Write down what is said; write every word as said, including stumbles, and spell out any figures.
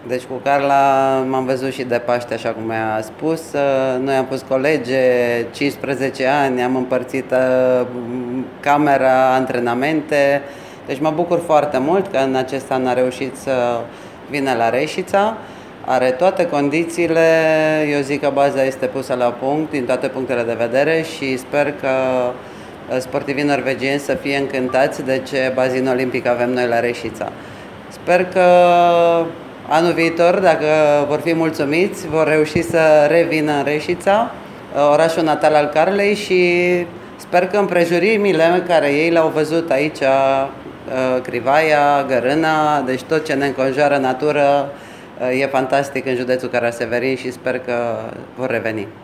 Deci cu Carla m-am văzut și de Paște, așa cum mi-a spus. Noi am pus colege, cincisprezece ani, am împărțit camera, antrenamente. Deci mă bucur foarte mult că în acest an a reușit să vină la Reșița. Are toate condițiile, eu zic că baza este pusă la punct din toate punctele de vedere și sper că sportivii norvegieni să fie încântați de ce bazin olimpic avem noi la Reșița. Sper că anul viitor, dacă vor fi mulțumiți, vor reuși să revină în Reșița, orașul natal al Carlei, și sper că împrejurimile care ei l-au văzut aici, Crivaia, Gărâna, deci tot ce ne înconjoară natură, e fantastic în județul Caraseverin și sper că vor reveni.